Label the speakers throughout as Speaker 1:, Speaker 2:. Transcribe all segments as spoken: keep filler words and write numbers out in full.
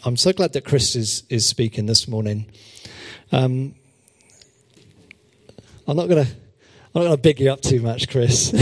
Speaker 1: I'm so glad that Chris is, is speaking this morning. Um, I'm not going to I'm not going to big you up too much, Chris.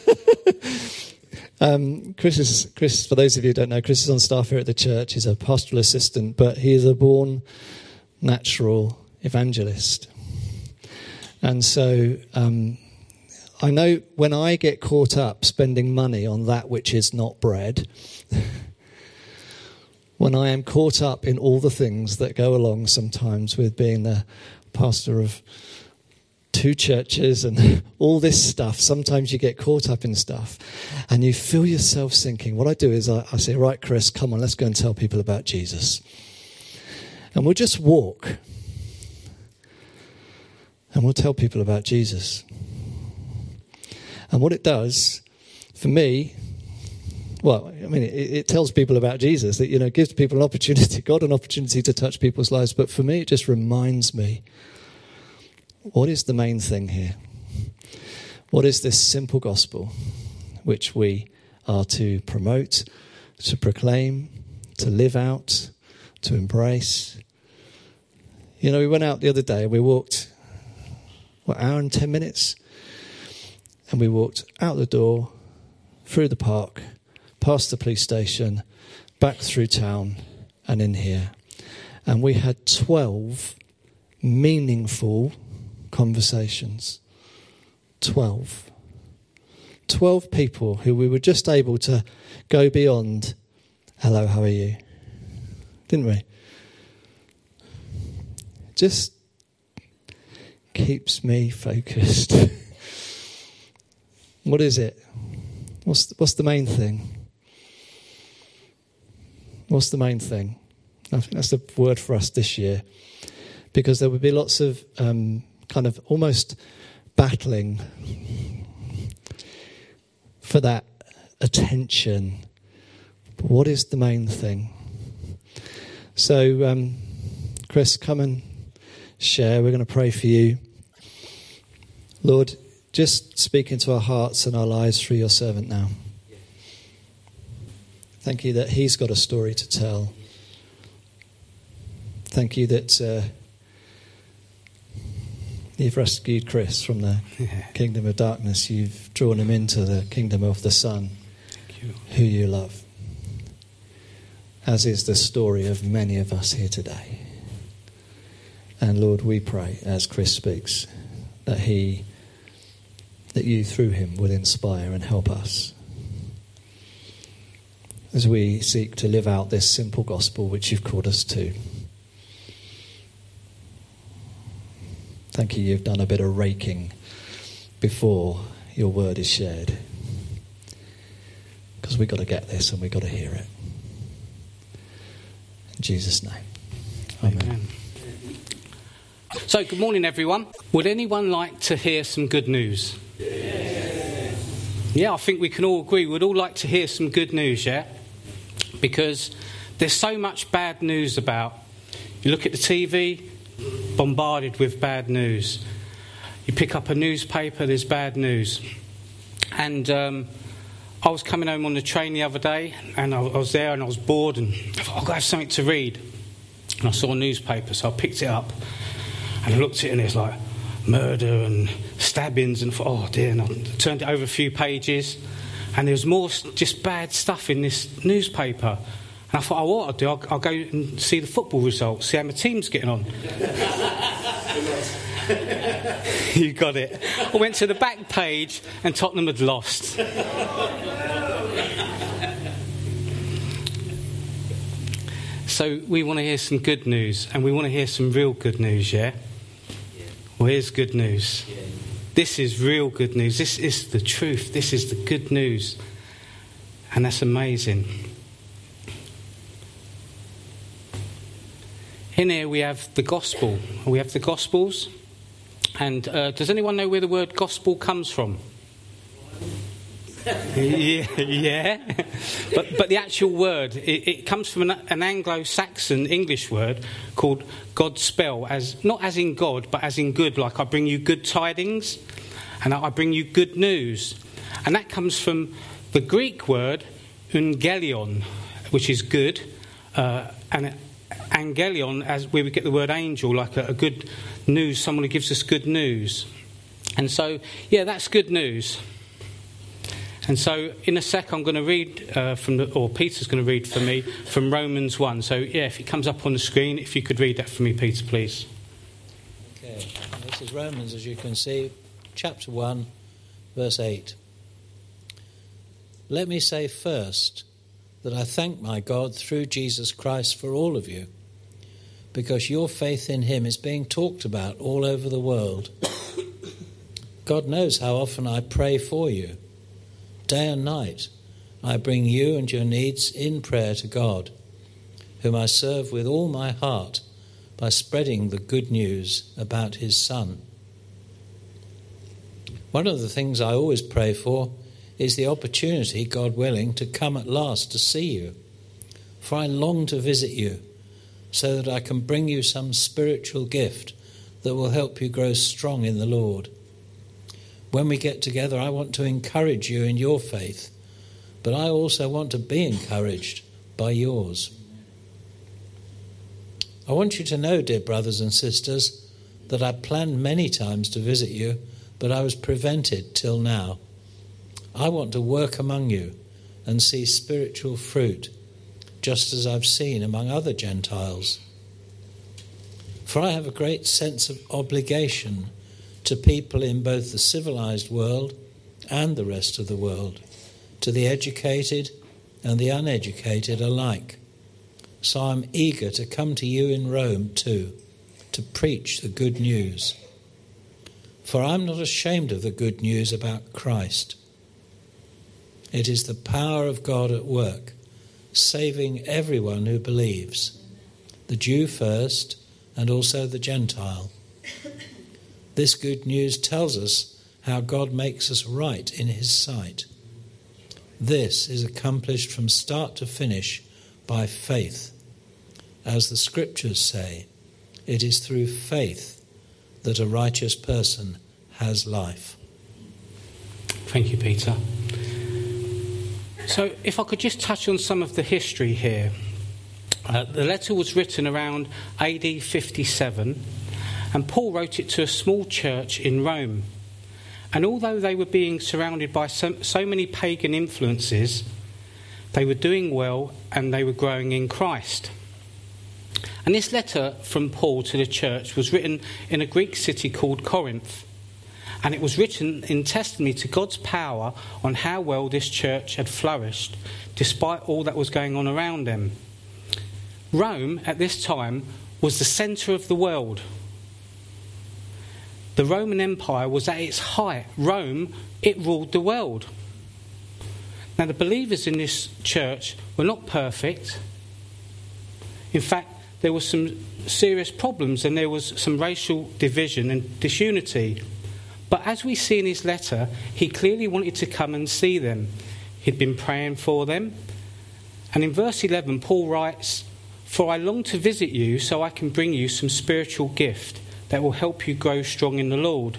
Speaker 1: um, Chris is Chris. For those of you who don't know, Chris is on staff here at the church. He's a pastoral assistant, but he is a born natural evangelist. And so um, I know when I get caught up spending money on that which is not bread, when I am caught up in all the things that go along sometimes with being the pastor of two churches and all this stuff, sometimes you get caught up in stuff and you feel yourself sinking. What I do is I, I say, right, Chris, come on, let's go and tell people about Jesus. And we'll just walk and we'll tell people about Jesus. And what it does for me, well, I mean, it, it tells people about Jesus, that, you know, gives people an opportunity, God an opportunity to touch people's lives. But for me, it just reminds me, what is the main thing here? What is this simple gospel which we are to promote, to proclaim, to live out, to embrace? You know, we went out the other day and we walked, what, hour and ten minutes? And we walked out the door, through the park, past the police station, back through town and in here. And we had twelve meaningful conversations. Twelve. Twelve people who we were just able to go beyond, hello, how are you? Didn't we? Just keeps me focused. What is it? What's what's the main thing? What's the main thing? I think that's the word for us this year, because there would be lots of um, kind of almost battling for that attention. But what is the main thing? So, um, Chris, come and share. We're going to pray for you. Lord, just speak into our hearts and our lives through your servant now. Thank you that he's got a story to tell. Thank you that uh, you've rescued Chris from the yeah. kingdom of darkness. You've drawn him into the kingdom of the Son, you. who you love. As is the story of many of us here today. And Lord, we pray as Chris speaks that he, that you through him will inspire and help us as we seek to live out this simple gospel which you've called us to. Thank you, you've done a bit of raking before your word is shared. Because we've got to get this and we've got to hear it. In Jesus' name. Amen. Amen.
Speaker 2: So, good morning, everyone. Would anyone like to hear some good news?
Speaker 3: Yeah.
Speaker 2: Yeah, I think we can all agree. We'd all like to hear some good news, yeah? Because there's so much bad news about. You look at the T V, bombarded with bad news. You pick up a newspaper, there's bad news. And um, I was coming home on the train the other day, and I was there and I was bored, and I thought, I've got to have something to read. And I saw a newspaper, so I picked it up. And I looked at it and it's like murder and stabbings, and thought, oh dear, and I turned it over a few pages and there was more just bad stuff in this newspaper. And I thought, oh, what I'll do, I'll, I'll go and see the football results, see how my team's getting on. You got it. I went to the back page and Tottenham had lost. So we want to hear some good news, and we want to hear some real good news, yeah? Well, here's good news. Yeah. This is real good news. This is the truth. This is the good news. And that's amazing. In here we have the gospel. We have the gospels. And uh, does anyone know where the word gospel comes from? yeah, yeah. But but the actual word, it, it comes from an, an Anglo-Saxon English word called Godspell, as not as in God, but as in good. Like I bring you good tidings, and I bring you good news, and that comes from the Greek word euangelion, which is good, uh, and angelion, as we would get the word angel, like a, a good news, someone who gives us good news. And so, yeah, that's good news. And so, in a sec, I'm going to read uh, from, the, or Peter's going to read for me from Romans one. So, yeah, if it comes up on the screen, if you could read that for me, Peter, please.
Speaker 3: Okay, this is Romans, as you can see, chapter one, verse eight. Let me say first that I thank my God through Jesus Christ for all of you, because your faith in him is being talked about all over the world. God knows how often I pray for you. Day and night, I bring you and your needs in prayer to God, whom I serve with all my heart by spreading the good news about his Son. One of the things I always pray for is the opportunity, God willing, to come at last to see you. For I long to visit you so that I can bring you some spiritual gift that will help you grow strong in the Lord. When we get together, I want to encourage you in your faith, but I also want to be encouraged by yours. I want you to know, dear brothers and sisters, that I planned many times to visit you, but I was prevented till now. I want to work among you and see spiritual fruit, just as I've seen among other Gentiles. For I have a great sense of obligation to people in both the civilized world and the rest of the world, to the educated and the uneducated alike. So I'm eager to come to you in Rome too, to preach the good news. For I'm not ashamed of the good news about Christ. It is the power of God at work, saving everyone who believes, the Jew first and also the Gentile. This good news tells us how God makes us right in his sight. This is accomplished from start to finish by faith. As the scriptures say, it is through faith that a righteous person has life.
Speaker 2: Thank you, Peter. So if I could just touch on some of the history here. Uh, the letter was written around A D fifty-seven, and Paul wrote it to a small church in Rome. And although they were being surrounded by so, so many pagan influences, they were doing well and they were growing in Christ. And this letter from Paul to the church was written in a Greek city called Corinth. And it was written in testimony to God's power on how well this church had flourished, despite all that was going on around them. Rome, at this time, was the centre of the world. The Roman Empire was at its height. Rome, it ruled the world. Now, the believers in this church were not perfect. In fact, there were some serious problems and there was some racial division and disunity. But as we see in his letter, he clearly wanted to come and see them. He'd been praying for them. And in verse eleven, Paul writes, "For I long to visit you so I can bring you some spiritual gift that will help you grow strong in the Lord."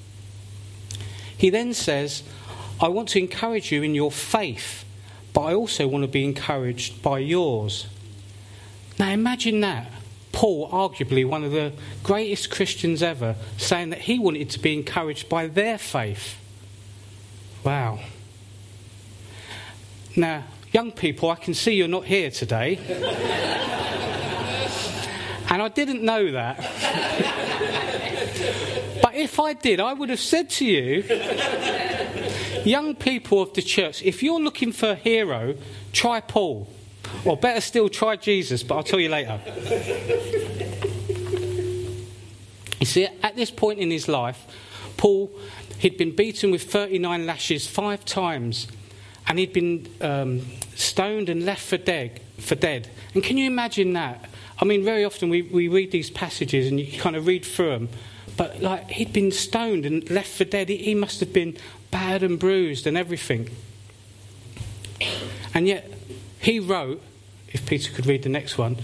Speaker 2: He then says, "I want to encourage you in your faith, but I also want to be encouraged by yours." Now imagine that. Paul, arguably one of the greatest Christians ever, saying that he wanted to be encouraged by their faith. Wow. Now, young people, I can see you're not here today. And I didn't know that. But if I did, I would have said to you, young people of the church, if you're looking for a hero, try Paul. Or better still, try Jesus, but I'll tell you later. You see, at this point in his life, Paul, he'd been beaten with thirty-nine lashes five times, and he'd been um, stoned and left for dead, for dead. And can you imagine that? I mean, very often we, we read these passages and you kind of read through them, but like he'd been stoned and left for dead. He, he must have been battered and bruised and everything. And yet, he wrote, if Peter could read the next one.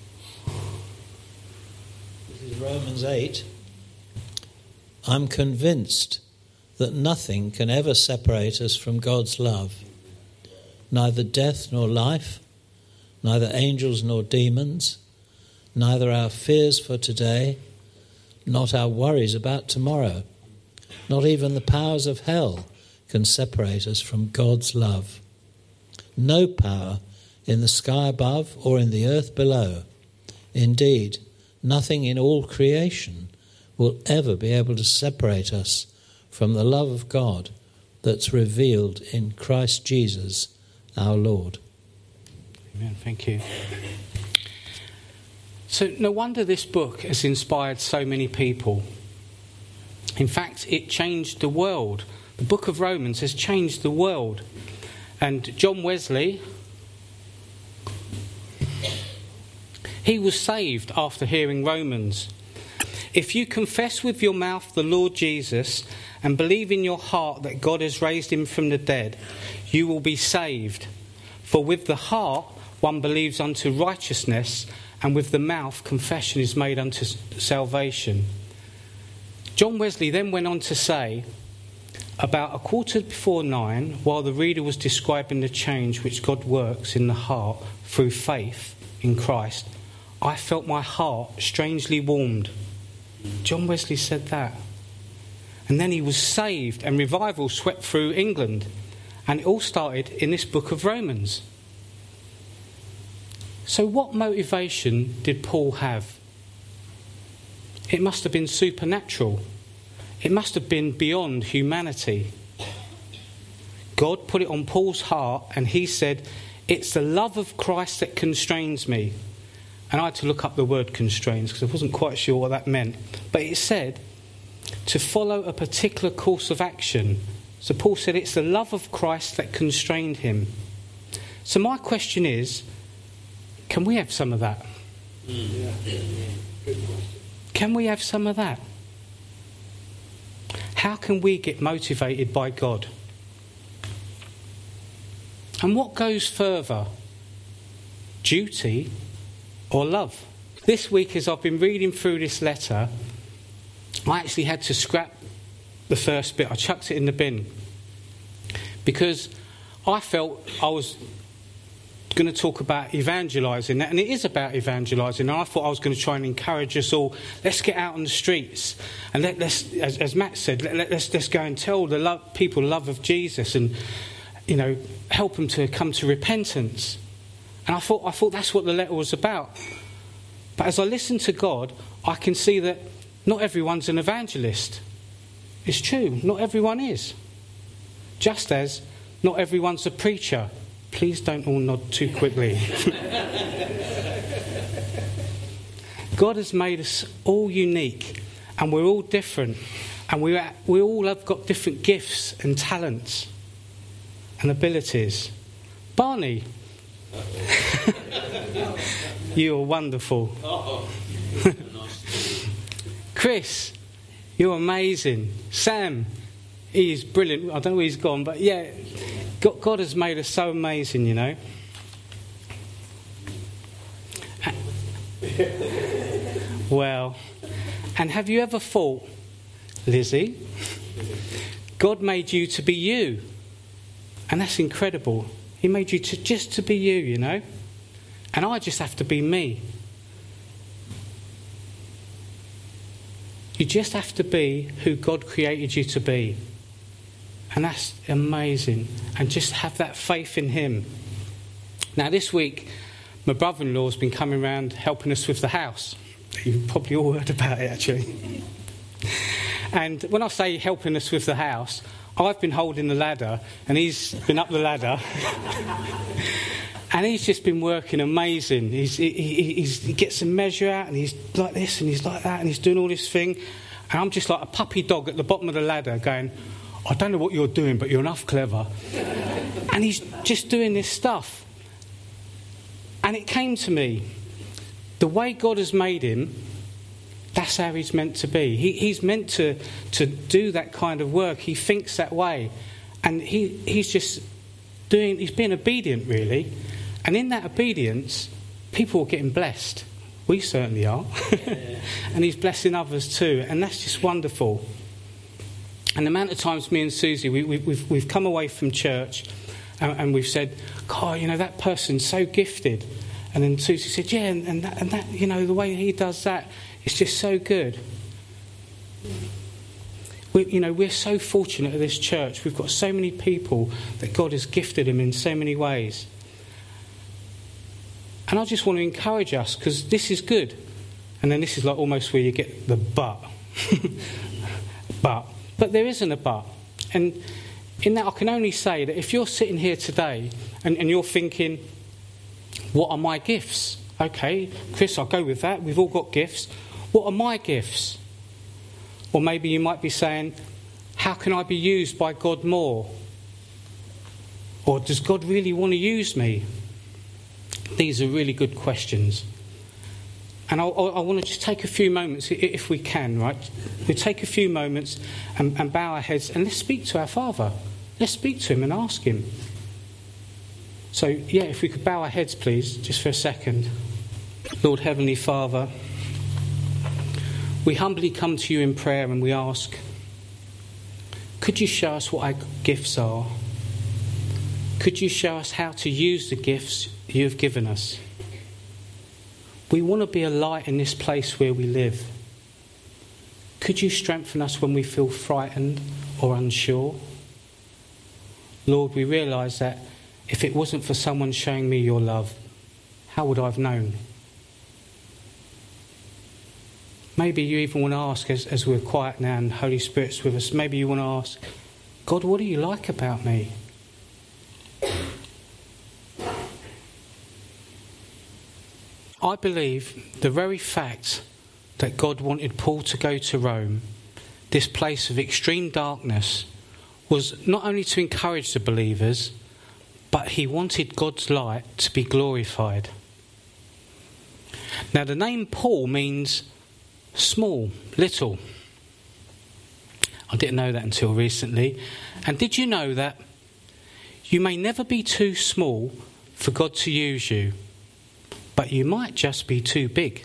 Speaker 3: This is Romans eight. I'm convinced that nothing can ever separate us from God's love. Neither death nor life, neither angels nor demons, neither our fears for today, not our worries about tomorrow, not even the powers of hell can separate us from God's love. No power in the sky above or in the earth below, indeed, nothing in all creation will ever be able to separate us from the love of God that's revealed in Christ Jesus our Lord.
Speaker 2: Amen. Thank you. So no wonder this book has inspired so many people. In fact, it changed the world. The book of Romans has changed the world. And John Wesley, he was saved after hearing Romans. If you confess with your mouth the Lord Jesus and believe in your heart that God has raised him from the dead, you will be saved. For with the heart one believes unto righteousness, and with the mouth confession is made unto salvation. John Wesley then went on to say, about a quarter before nine, while the reader was describing the change which God works in the heart through faith in Christ, I felt my heart strangely warmed. John Wesley said that. And then he was saved, and revival swept through England. And it all started in this book of Romans. So what motivation did Paul have? It must have been supernatural. It must have been beyond humanity. God put it on Paul's heart, and he said, it's the love of Christ that constrains me. And I had to look up the word constrains because I wasn't quite sure what that meant. But it said to follow a particular course of action. So Paul said it's the love of Christ that constrained him. So my question is, can we have some of that? Mm. Yeah. Can we have some of that? How can we get motivated by God? And what goes further? Duty or love? This week, as I've been reading through this letter, I actually had to scrap the first bit. I chucked it in the bin because I felt I was going to talk about evangelising, and it is about evangelising, and I thought I was going to try and encourage us all, let's get out on the streets and let, let's, as, as Matt said, let, let, let's, let's go and tell the love, people the love of Jesus, and, you know, help them to come to repentance. And I thought I thought that's what the letter was about. But as I listen to God, I can see that not everyone's an evangelist. It's true, not everyone is. Just as not everyone's a preacher. Please don't all nod too quickly. God has made us all unique, and we're all different, and we we all have got different gifts and talents and abilities. Barney, you're wonderful. Chris, you're amazing. Sam, he's brilliant. I don't know where he's gone, but yeah, God, God has made us so amazing, you know. Well, and have you ever thought, Lizzie, God made you to be you, and that's incredible. He made you to just to be you, you know, and I just have to be me. You just have to be who God created you to be. And that's amazing. And just have that faith in him. Now this week, my brother-in-law's been coming around helping us with the house. You've probably all heard about it, actually. And when I say helping us with the house, I've been holding the ladder and he's been up the ladder. And he's just been working amazing. He's, he, he's, he gets a measure out and he's like this and he's like that and he's doing all this thing. And I'm just like a puppy dog at the bottom of the ladder going, I don't know what you're doing, but you're enough clever. And he's just doing this stuff. And it came to me, the way God has made him, that's how he's meant to be. He, he's meant to, to do that kind of work. He thinks that way. And he, he's just doing, he's being obedient, really. And in that obedience, people are getting blessed. We certainly are. And he's blessing others too. And that's just wonderful. And the amount of times me and Susie, we, we, we've, we've come away from church and, and we've said, God, you know, that person's so gifted. And then Susie said, yeah, and, and, that, and that, you know, the way he does that, it's just so good. We, you know, we're so fortunate at this church. We've got so many people that God has gifted them in so many ways. And I just want to encourage us, because this is good. And then this is like almost where you get the but. but. But there isn't a but. And in that I can only say that if you're sitting here today and, and you're thinking, what are my gifts? Okay, Chris, I'll go with that. We've all got gifts. What are my gifts? Or maybe you might be saying, how can I be used by God more? Or does God really want to use me? These are really good questions. And I, I want to just take a few moments, if we can, right? We'll take a few moments and, and bow our heads and let's speak to our Father. Let's speak to him and ask him. So, yeah, if we could bow our heads, please, just for a second. Lord Heavenly Father, we humbly come to you in prayer and we ask, could you show us what our gifts are? Could you show us how to use the gifts you have given us? We want to be a light in this place where we live. Could you strengthen us when we feel frightened or unsure? Lord, we realise that if it wasn't for someone showing me your love, how would I have known? Maybe you even want to ask, as, as we're quiet now and Holy Spirit's with us, maybe you want to ask, God, what do you like about me? I believe the very fact that God wanted Paul to go to Rome, this place of extreme darkness, was not only to encourage the believers, but he wanted God's light to be glorified. Now, the name Paul means small, little. I didn't know that until recently. And did you know that you may never be too small for God to use you, but you might just be too big?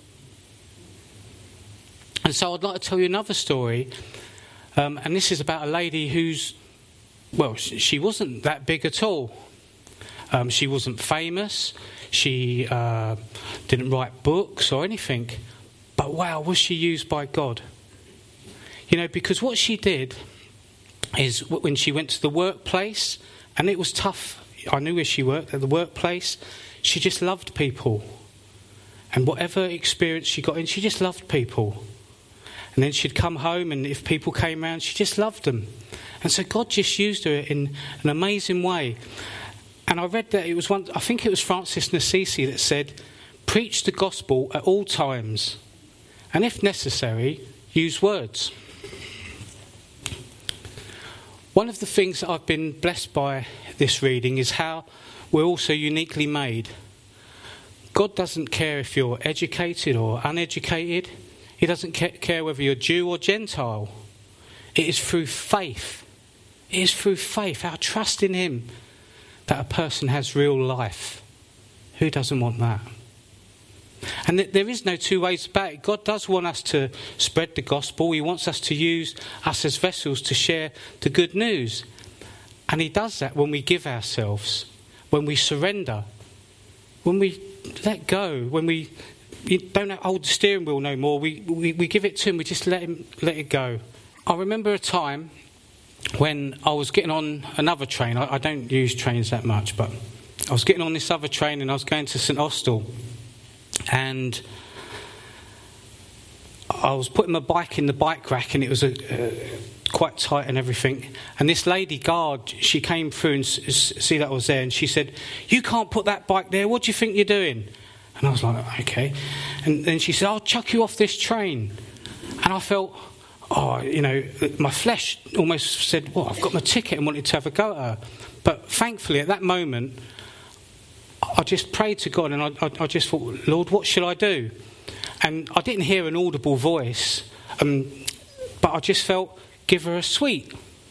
Speaker 2: And so I'd like to tell you another story, um, and this is about a lady who's, well, she wasn't that big at all. Um, she wasn't famous. She uh, didn't write books or anything. But wow, was she used by God? You know, because what she did is when she went to the workplace, and it was tough. I knew where she worked, at the workplace. She just loved people. And whatever experience she got in, she just loved people. And then she'd come home, and if people came around, she just loved them. And so God just used her in an amazing way. And I read that it was one, I think it was Francis Assisi that said, preach the gospel at all times. And if necessary, use words. One of the things that I've been blessed by this reading is how we're also uniquely made. God doesn't care if you're educated or uneducated. He doesn't care whether you're Jew or Gentile. It is through faith. It is through faith, our trust in him, that a person has real life. Who doesn't want that? And there is no two ways about it. God does want us to spread the gospel. He wants us to use us as vessels to share the good news. And he does that when we give ourselves, when we surrender, when we let go, when we don't hold the steering wheel no more. We, we, we give it to him. We just let him let it go. I remember a time when I was getting on another train. I, I don't use trains that much, but I was getting on this other train and I was going to St Austell. And I was putting my bike in the bike rack, and it was a, uh, quite tight and everything. And this lady guard, she came through and s- see that I was there, and she said, "You can't put that bike there. What do you think you're doing?" And I was like, "Okay." And then she said, "I'll chuck you off this train." And I felt, oh, you know, my flesh almost said, "Well, I've got my ticket," and wanted to have a go at her. But thankfully, at that moment, I just prayed to God, and I, I, I just thought, "Lord, what should I do?" And I didn't hear an audible voice, um, but I just felt, give her a sweet.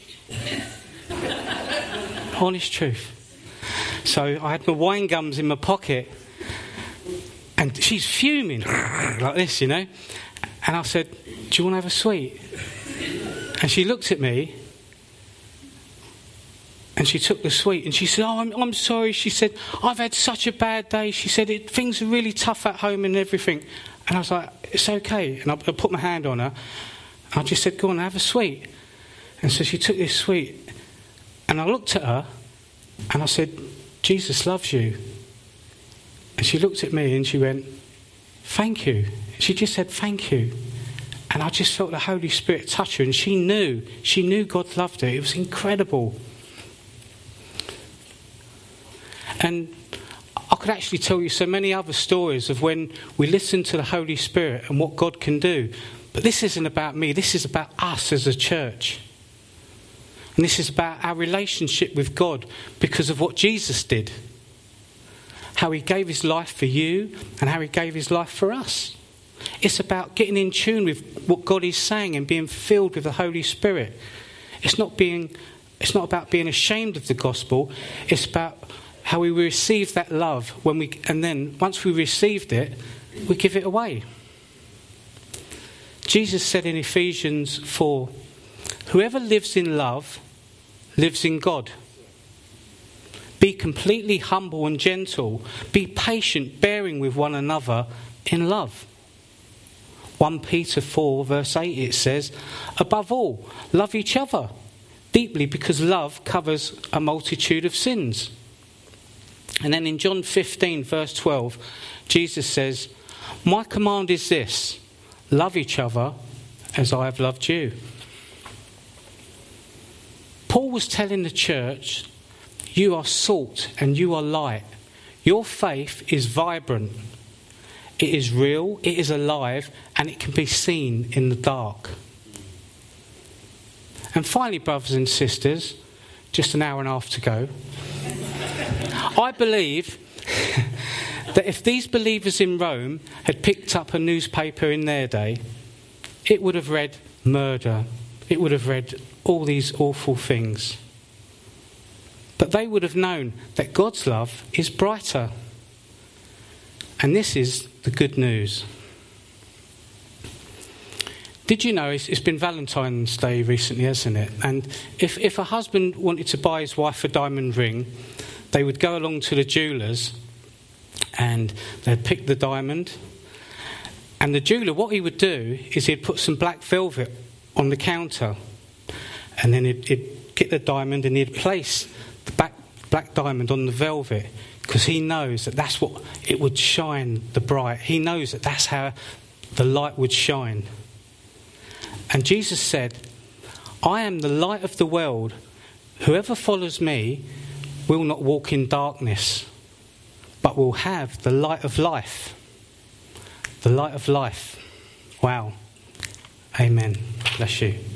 Speaker 2: Honest truth. So I had my wine gums in my pocket, and she's fuming like this, you know. And I said, "Do you want to have a sweet?" And she looked at me, And she took the sweet and she said, oh, I'm, I'm sorry. She said, I've had such a bad day. She said, it, things are really tough at home and everything. And I was like, it's okay. And I, I put my hand on her. I just said, go on, have a sweet. And so she took this sweet. And I looked at her and I said, Jesus loves you. And she looked at me and she went, thank you. She just said, thank you. And I just felt the Holy Spirit touch her. And she knew, she knew God loved her. It was incredible. And I could actually tell you so many other stories of when we listen to the Holy Spirit and what God can do. But this isn't about me. This is about us as a church. And this is about our relationship with God because of what Jesus did. How he gave his life for you and how he gave his life for us. It's about getting in tune with what God is saying and being filled with the Holy Spirit. It's not being, it's not about being ashamed of the gospel. It's about how we receive that love when we, and then once we received it, we give it away. Jesus said in Ephesians four, whoever lives in love lives in God. Be completely humble and gentle. Be patient, bearing with one another in love. First Peter four verse eight, it says, above all, love each other deeply because love covers a multitude of sins. And then in John fifteen verse twelve, Jesus says, my command is this, love each other as I have loved you. Paul was telling the church, you are salt and you are light. Your faith is vibrant. It is real, it is alive, and it can be seen in the dark. And finally, brothers and sisters, just an hour and a half to go. I believe that if these believers in Rome had picked up a newspaper in their day, it would have read murder. It would have read all these awful things. But they would have known that God's love is brighter. And this is the good news. Did you know it's, it's been Valentine's Day recently, hasn't it? And if, if a husband wanted to buy his wife a diamond ring, they would go along to the jewellers and they'd pick the diamond. And the jeweller, what he would do is he'd put some black velvet on the counter. And then he'd, he'd get the diamond and he'd place the black, black diamond on the velvet because he knows that that's what it would shine the bright. He knows that that's how the light would shine. And Jesus said, I am the light of the world. Whoever follows me will not walk in darkness, but will have the light of life. The light of life. Wow. Amen. Bless you.